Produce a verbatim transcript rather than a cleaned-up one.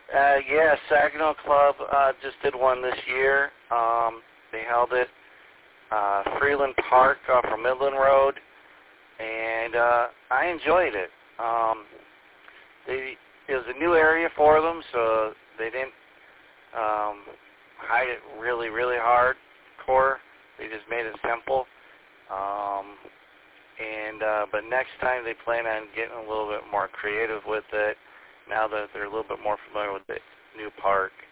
Uh, yeah, Saginaw Club uh, just did one this year. Um, they held it uh, Freeland Park off of Midland Road, and uh, I enjoyed it. Um, they, it was a new area for them, so they didn't um, hide it really, really hardcore. They just made it simple. Um, and uh, but next time they plan on getting a little bit more creative with it. Now that they're a little bit more familiar with the new park.